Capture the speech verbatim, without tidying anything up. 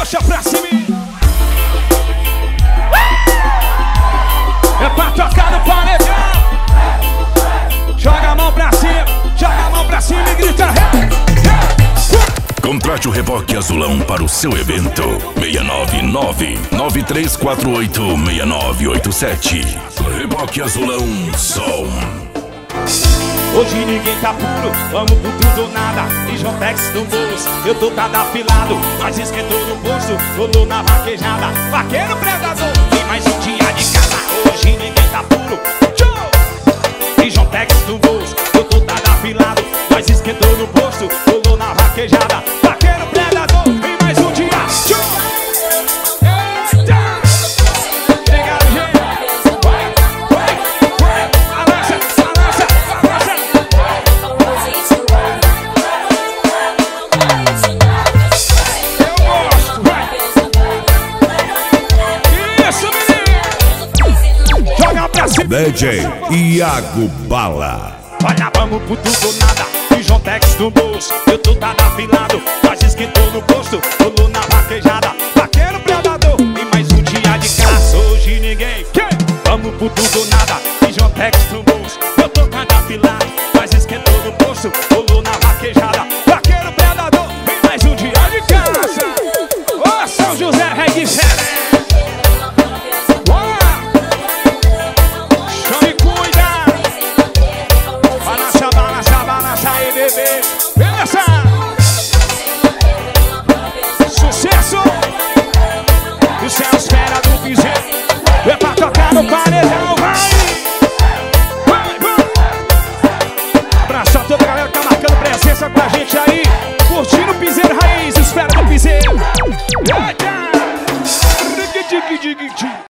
Puxa pra cima. É pra tocar no paredão. Joga a mão pra cima, joga a mão pra cima e grita. Contrate o Reboque Azulão para o seu evento. seis nove nove, nove três quatro oito, seis nove oito sete. Reboque Azulão Som. Hoje ninguém tá puro, vamos por tudo ou nada. E Jontex no bolso, eu tô cada afilado. Mas esquentou no bolso, rolou na vaquejada. Vaqueiro predador, tem mais um dia de casa. Hoje ninguém tá puro, tchau. E Jontex no bolso, eu tô cada afilado. Mas esquentou no bolso, rolou na vaquejada. Vaqueiro predador, tem mais um dia, tchau. D J Iago Bala. Olha, vamos por tudo ou nada. E Jontex no bolso, eu tô tá afilado. Mas esquentou no posto, rolou na vaquejada. Vaqueiro predador, tem mais um dia de caça. Hoje ninguém quer. Vamos por tudo ou nada. E Jontex no bolso, eu tô tá afilado. Mas esquentou no posto, rolou na vaquejada. Vaqueiro predador, tem mais um dia de caça. Ô, São José, rei de fé. Beleza! Sucesso! O céu espera do piseiro. É pra tocar no paredão, vai! Vai, vai! Abraço a toda a galera que tá marcando presença com a gente aí. Curtindo o piseiro raiz, espera do piseiro. Eita!